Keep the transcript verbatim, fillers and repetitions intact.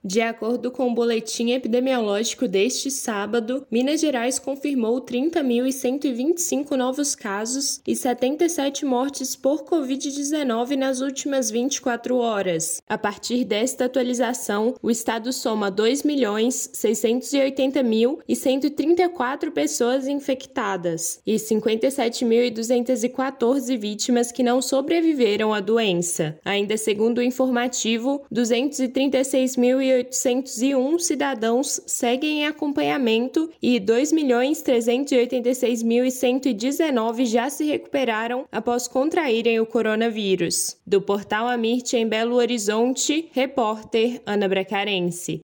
De acordo com o boletim epidemiológico deste sábado, Minas Gerais confirmou trinta mil cento e vinte e cinco novos casos e setenta e sete mortes por covid dezenove nas últimas vinte e quatro horas. A partir desta atualização, o estado soma dois milhões seiscentos e oitenta mil e cento e trinta e quatro pessoas infectadas e cinquenta e sete mil duzentas e quatorze vítimas que não sobreviveram à doença. Ainda segundo o informativo, duzentos e trinta e seis mil e oitocentos e um cidadãos seguem em acompanhamento e dois milhões trezentos e oitenta e seis mil e cento e dezenove já se recuperaram após contraírem o coronavírus. Do portal Amirte em Belo Horizonte, repórter Ana Bracarense.